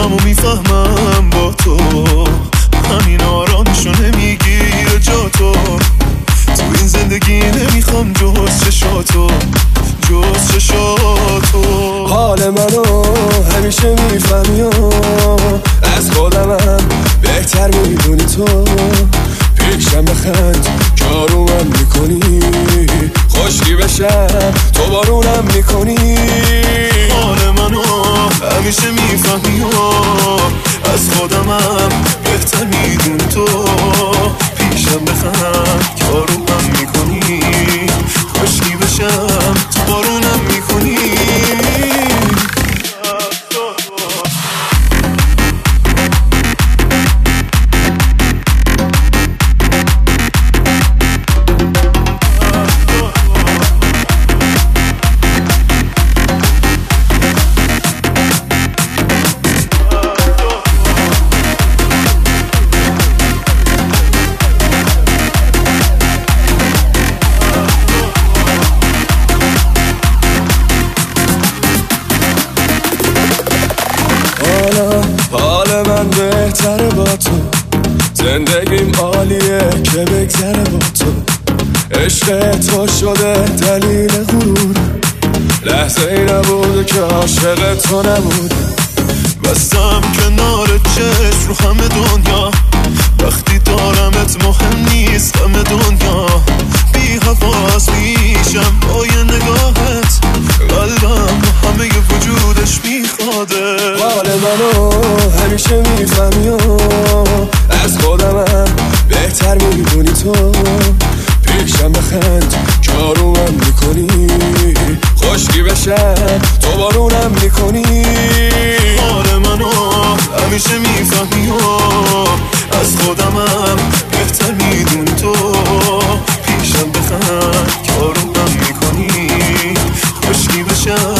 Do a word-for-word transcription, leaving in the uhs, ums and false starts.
حالمو میفهمم با تو، همین آرامشو نمیگیره جا تو. تو این زندگی نمیخوام جز چشاتو، جز چشاتو. حال منو همیشه میفهمی و از خودمم بهتر میدونی تو. پیشم بخند کارومم میکنی، خوشی بشم تو بارونم میکنی. حال منو همیشه میفهمی و از خودمم بهتر میدونی تو. پیشم بخند کارومم میکنی، خوشی بشم تو بارونم میکنی. حال من بهتره با تو، زندگیم عالیه که بگذره با تو. عشق تو شده دلیل غرور، لحظه ای نبوده که عاشق تو نبود. بستم کنار چشم رو همه دنیا، وقتی دارمت مهم نیست همه دنیا. بی حواس میشم با یه نگاهت، قلبم همه ی وجودش میخواده. حال منو همیشه میفهمی و از خودمم بهتر میدونی تو. پیشم بخند کارومم میکنی، خوشی بشم تو بارونم میکنی. حال منو همیشه میفهمی و از خودمم بهتر میدونی تو. پیشم بخند کارومم میکنی، خوشی بشم